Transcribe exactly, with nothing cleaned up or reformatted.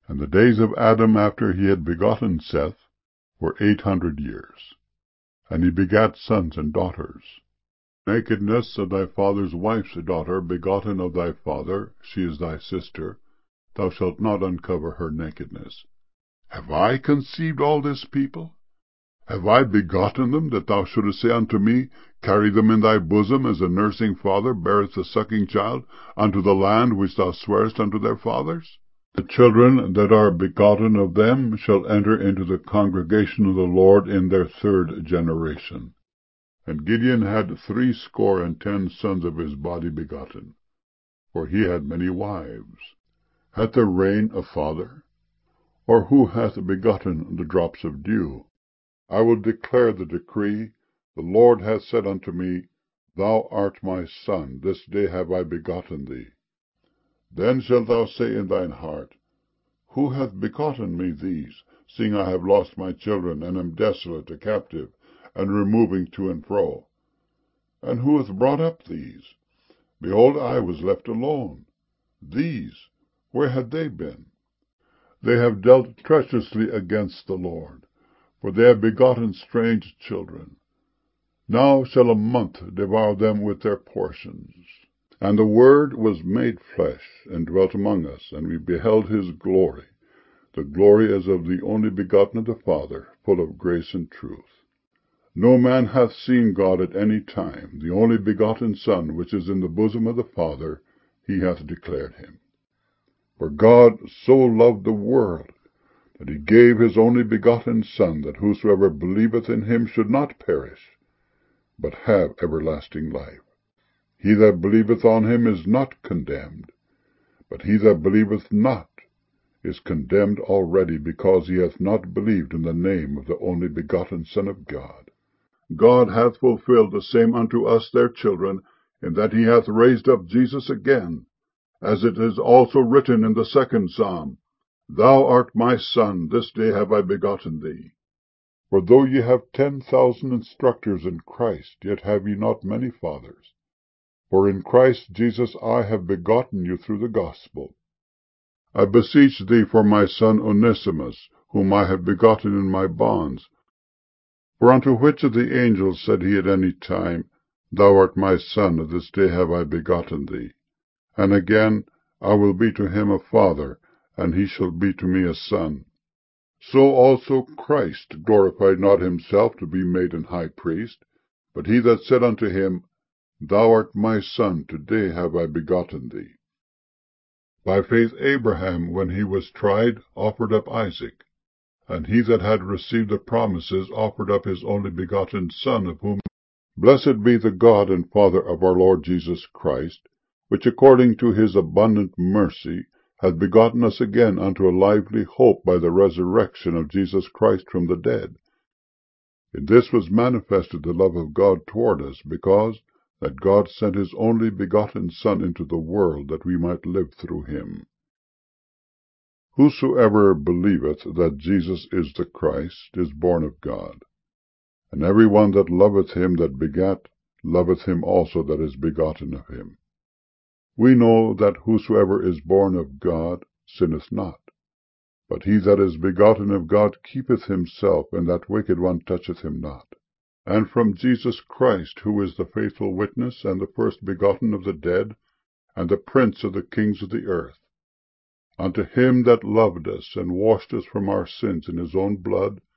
And the days of Adam after he had begotten Seth were eight hundred years. And he begat sons and daughters. Nakedness of thy father's wife's daughter, begotten of thy father, she is thy sister, thou shalt not uncover her nakedness. Have I conceived all this people? Have I begotten them, that thou shouldest say unto me, Carry them in thy bosom, as a nursing father beareth the sucking child, unto the land which thou swarest unto their fathers? The children that are begotten of them shall enter into the congregation of the Lord in their third generation. And Gideon had threescore and ten sons of his body begotten, for he had many wives. Hath the rain a father? Or who hath begotten the drops of dew? I will declare the decree. The Lord hath said unto me, Thou art my son, this day have I begotten thee. Then shalt thou say in thine heart, Who hath begotten me these, seeing I have lost my children, and am desolate, a captive, and removing to and fro? And who hath brought up these? Behold, I was left alone. These, where had they been? They have dealt treacherously against the Lord, for they have begotten strange children. Now shall a month devour them with their portions. And the Word was made flesh, and dwelt among us, and we beheld his glory, the glory as of the only begotten of the Father, full of grace and truth. No man hath seen God at any time. The only begotten Son, which is in the bosom of the Father, he hath declared him. For God so loved the world, that he gave his only begotten Son, that whosoever believeth in him should not perish, but have everlasting life. He that believeth on him is not condemned, but he that believeth not is condemned already, because he hath not believed in the name of the only begotten Son of God. God hath fulfilled the same unto us their children, in that he hath raised up Jesus again, as it is also written in the second psalm, Thou art my Son, this day have I begotten thee. For though ye have ten thousand instructors in Christ, yet have ye not many fathers. For in Christ Jesus I have begotten you through the gospel. I beseech thee for my son Onesimus, whom I have begotten in my bonds. For unto which of the angels said he at any time, Thou art my son, this day have I begotten thee? And again, I will be to him a father, and he shall be to me a son. So also Christ glorified not himself to be made an high priest, but he that said unto him, Thou art my son, today have I begotten thee. By faith Abraham, when he was tried, offered up Isaac. And he that had received the promises offered up his only begotten Son, of whom blessed be the God and Father of our Lord Jesus Christ, which according to his abundant mercy hath begotten us again unto a lively hope by the resurrection of Jesus Christ from the dead. In this was manifested the love of God toward us, because that God sent his only begotten Son into the world, that we might live through him. Whosoever believeth that Jesus is the Christ is born of God. And every one that loveth him that begat loveth him also that is begotten of him. We know that whosoever is born of God sinneth not. But he that is begotten of God keepeth himself, and that wicked one toucheth him not. And from Jesus Christ, who is the faithful witness, and the first begotten of the dead, and the prince of the kings of the earth, unto him that loved us, and washed us from our sins in his own blood,